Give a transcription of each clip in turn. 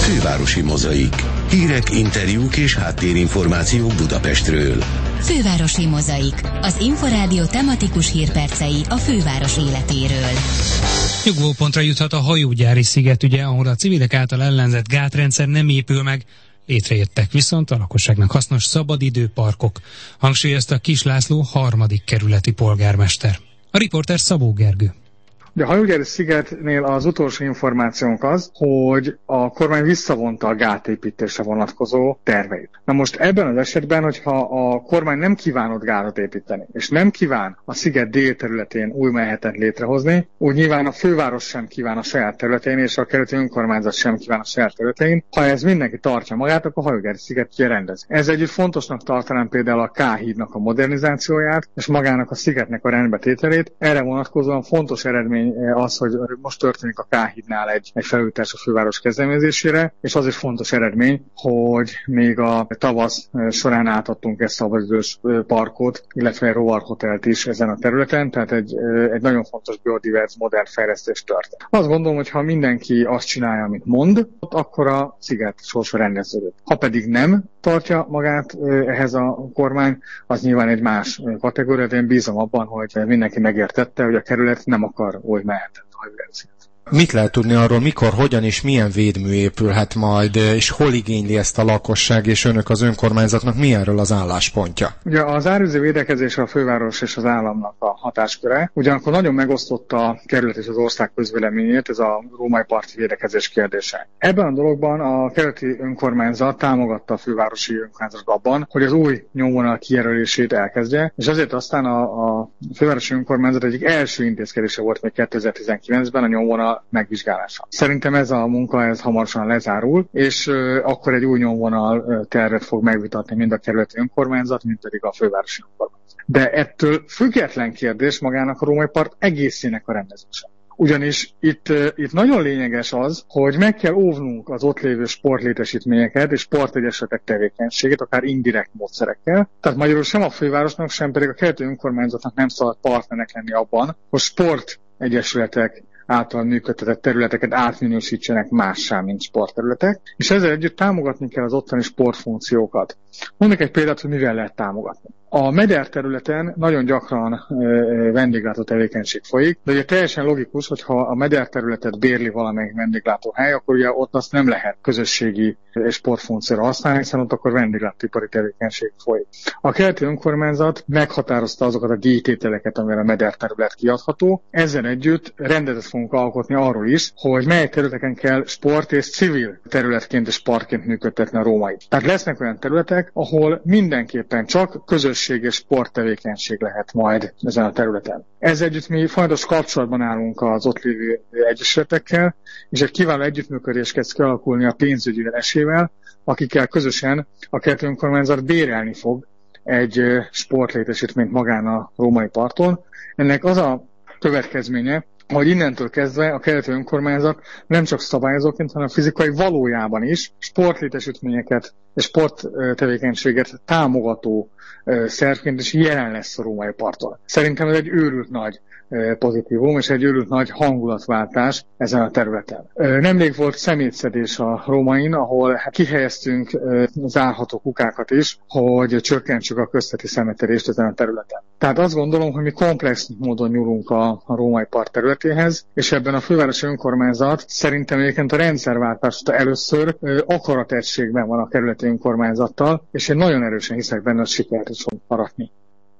Fővárosi Mozaik. Hírek, interjúk és háttérinformációk Budapestről. Fővárosi Mozaik. Az Inforádió tematikus hírpercei a főváros életéről. Nyugvópontra juthat a hajógyári szigetügye, ahol a civilek által ellenzett gátrendszer nem épül meg. Létrejöttek viszont a lakosságnak hasznos szabadidőparkok, hangsúlyozta Kiss László 3. kerületi polgármester. A riporter Szabó Gergő. A hajógyári szigetnél az utolsó információnk az, hogy a kormány visszavonta a gátépítésre vonatkozó terveit. Na most ebben az esetben, hogyha a kormány nem kívánott gátat építeni, és nem kíván a sziget délterületén új menhetet létrehozni, úgy nyilván a főváros sem kíván a saját területén, és a kerületi önkormányzat sem kíván a saját területén. Ha ez mindenki tartja magát, akkor a hajógyári sziget ugye rendez. Ez együtt fontosnak tartanám például a K-hídnak a modernizációját, és magának a szigetnek a rendbetételét. Erre vonatkozóan fontos eredmény az, hogy most történik a K-hídnál egy felújítás a főváros kezdeményezésére, és az is fontos eredmény, hogy még a tavasz során átadtunk egy szabadidős parkot, illetve egy rovarhotelt is ezen a területen, tehát egy nagyon fontos biodivers modern fejlesztés történt. Azt gondolom, hogy ha mindenki azt csinálja, amit mond, akkor a sziget sorsa rendeződik. Ha pedig nem tartja magát ehhez a kormány, az nyilván egy más kategória, de én bízom abban, hogy mindenki megértette, hogy a kerület nem akar új mehetet a hajógyári sziget. Mit lehet tudni arról, mikor, hogyan és milyen védmű épülhet majd, és hol igényli ezt a lakosság, és önök az önkormányzatnak mi erről az álláspontja? Ugye az árvízi védekezés a főváros és az államnak a hatásköre, ugyanakkor nagyon megosztotta a kerület és az ország közvéleményét ez a római parti védekezés kérdése. Ebben a dologban a kerületi önkormányzat támogatta a fővárosi önkormányzatot abban, hogy az új nyomvonal kijelölését elkezdje, és azért aztán a fővárosi önkormányzat egyik első intézkedése volt még 2019-ben a nyomvonal megvizsgálása. Szerintem ez a munka hamarosan lezárul, és akkor egy új nyomvonal tervet fog megvitatni mind a kerületi önkormányzat, mind pedig a fővárosi önkormányzat. De ettől független kérdés magának a római part egészének a rendezése. Ugyanis itt nagyon lényeges az, hogy meg kell óvnunk az ott lévő sportlétesítményeket és sportegyesületek tevékenységét, akár indirekt módszerekkel. Tehát magyarul sem a fővárosnak, sem pedig a kerületi önkormányzatnak nem szabad partnernek lenni abban, hogy sportegyesületek által működtetett területeket átminősítsenek mássá, mint sportterületek, és ezzel együtt támogatni kell az ottani sportfunkciókat. Mondok egy példát, hogy mivel lehet támogatni. A meder területen nagyon gyakran vendéglátó tevékenység folyik, de ugye teljesen logikus, hogy ha a meder területet bérli valamelyik vendéglátóhely, akkor ugye ott azt nem lehet közösségi sportfunkcióra használni, hiszen ott akkor vendéglátóipari tevékenység folyik. A kerületi önkormányzat meghatározta azokat a díjtételeket, amire a meder terület kiadható. Ezzel együtt rendetet fogunk alkotni arról is, hogy mely területeken kell sport és civil területként és parkként működtetni a római. Tehát lesznek olyan területek, ahol mindenképpen csak közösségi sporttevékenység lehet majd ezen a területen. Ezzel együtt mi fontos kapcsolatban állunk az ott lévő egyesületekkel, és egy kiváló együttműködés kezd kialakulni a pénzügyi esével, akikkel közösen a kerületi önkormányzat bérelni fog egy sportlétesítményt magán a római parton. Ennek az a következménye, hogy innentől kezdve a kerületi önkormányzat nem csak szabályozóként, hanem fizikai valójában is sportlétesítményeket és sporttevékenységet támogató szervként is jelen lesz a római parton. Szerintem ez egy őrült nagy pozitívum, és egy őrült nagy hangulatváltás ezen a területen. Nemrég volt szemétszedés a Rómain, ahol kihelyeztünk zárható kukákat is, hogy csökkentsük a közteti szemetelést ezen a területen. Tehát azt gondolom, hogy mi komplex módon nyúlunk a római part területéhez, és ebben a fővárosi önkormányzat szerintem egyébként a rendszerváltást először akarategységben van a kerületi önkormányzattal, és én nagyon erősen hiszek benne, hogy sikert is fog aratni.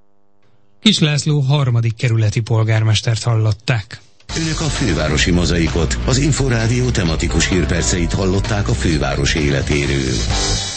Kiss László 3. kerületi polgármestert hallották. Önök a Fővárosi Mozaikot, az Inforádió tematikus hírperceit hallották a főváros életéről.